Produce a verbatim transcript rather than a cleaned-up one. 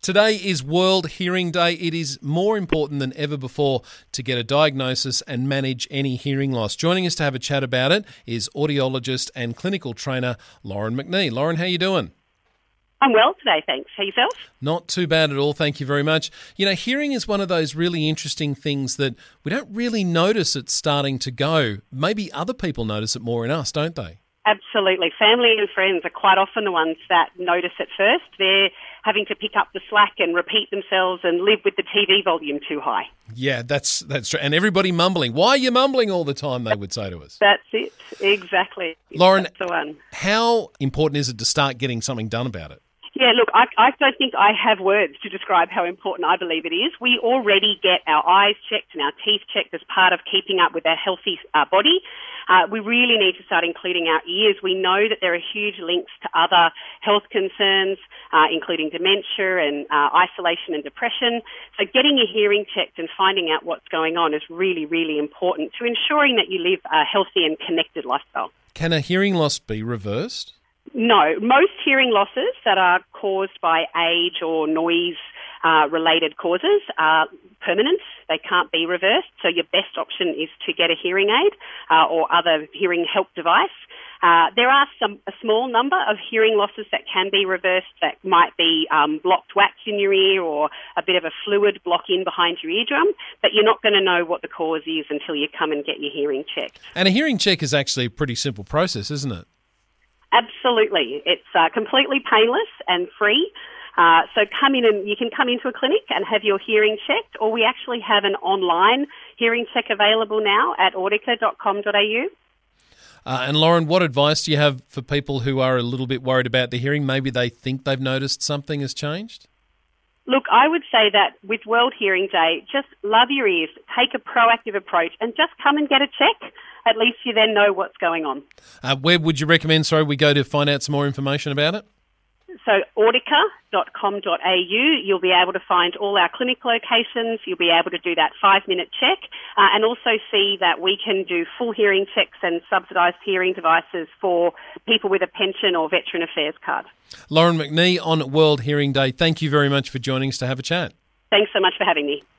Today is World Hearing Day. It is more important than ever before to get a diagnosis and manage any hearing loss. Joining us to have a chat about it is audiologist and clinical trainer Lauren McNee. Lauren, how are you doing? I'm well today, thanks. How yourself? Not too bad at all, thank you very much. You know, hearing is one of those really interesting things that we don't really notice it's starting to go. Maybe other people notice it more in us, don't they? Absolutely. Family and friends are quite often the ones that notice it first. They're having to pick up the slack and repeat themselves and live with the T V volume too high. Yeah, that's that's true. And everybody mumbling. Why are you mumbling all the time, they would say to us. That's it. Exactly. Lauren, That's the one. How important is it to start getting something done about it? Yeah, look, I, I don't think I have words to describe how important I believe it is. We already get our eyes checked and our teeth checked as part of keeping up with our healthy uh, body. Uh, we really need to start including our ears. We know that there are huge links to other health concerns, uh, including dementia and uh, isolation and depression. So getting your hearing checked and finding out what's going on is really, really important to ensuring that you live a healthy and connected lifestyle. Can a hearing loss be reversed? No, most hearing losses that are caused by age or noise uh, related causes are permanent. They can't be reversed. So your best option is to get a hearing aid uh, or other hearing help device. Uh, there are some a small number of hearing losses that can be reversed that might be um, blocked wax in your ear or a bit of a fluid block in behind your eardrum, but you're not going to know what the cause is until you come and get your hearing checked. And a hearing check is actually a pretty simple process, isn't it? Absolutely. It's uh, completely painless and free. Uh, so come in and you can come into a clinic and have your hearing checked, or we actually have an online hearing check available now at audica dot com dot a u. Uh, and Lauren, what advice do you have for people who are a little bit worried about their hearing? Maybe they think they've noticed something has changed? Look, I would say that with World Hearing Day, just love your ears, take a proactive approach and just come and get a check. At least you then know what's going on. Uh, where would you recommend, sorry, we go to find out some more information about it? So audica dot com dot a u, you'll be able to find all our clinic locations. You'll be able to do that five-minute check uh, and also see that we can do full hearing checks and subsidised hearing devices for people with a pension or Veteran Affairs card. Lauren McNee on World Hearing Day, thank you very much for joining us to have a chat. Thanks so much for having me.